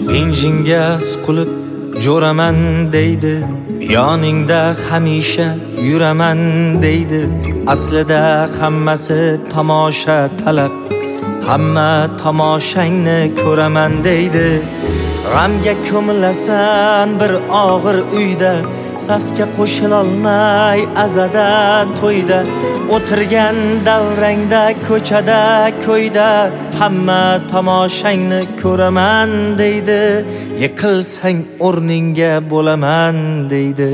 Benjinga suqilib jo'raman deydi, yoningda hamisha yuraman deydi. Aslida hammasi tomosha talab, hamma tomoshangni ko'raman deydi. G'amga ko'milasan bir og'ir uyda, safga qo'shilolmay azada to'yda. O'tirgan davrangda ko'chada ko'yda, hamma tomoshangni ko'raman deydi. Yiqilsang o'rningga bo'laman deydi.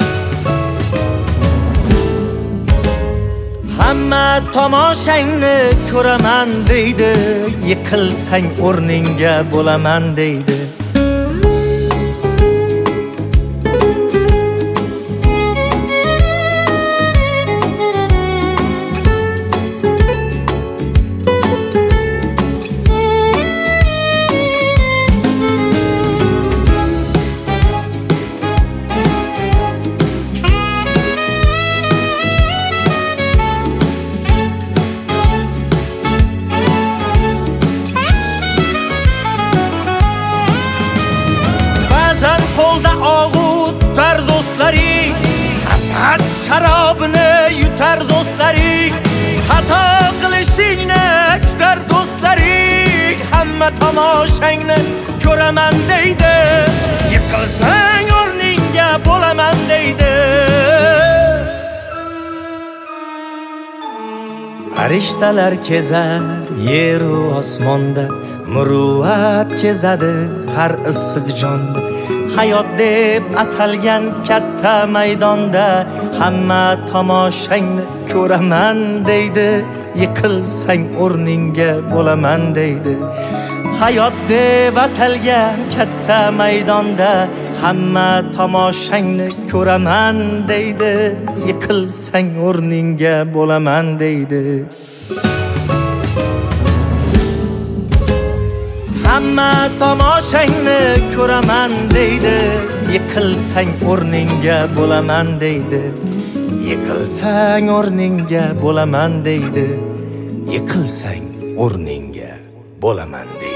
Hamma tomoshangni ko'raman deydi. Yiqilsang o'rningga bo'laman deydi. Qo'lda og'ut tutar do'stlaring, hasad sharobini yutar do'stlaring, xato qilishingni kutar do'stlaring. Hamma tomoshangni ko'raman deydi. Yiqilsang o'rningga bo'laman deydi. Farishtalar kezar yer u osmonda, muruvvat kezadi har issiq jonda. Hayot deb atalgan katta maydonda, hamma tomoshangni ko'raman deydi. Yiqilsang o'rningga bo'laman deydi. Hayot deb atalgan katta maydonda, hamma tomoshangni ko'raman deydi. Yiqilsang o'rningga bo'laman deydi. Hamma tomoshangni ko'raman deydi. Yiqilsang o'rningga bo'laman deydi. Yiqilsang o'rningga bo'laman deydi. Yiqilsang o'rningga bo'laman deydi.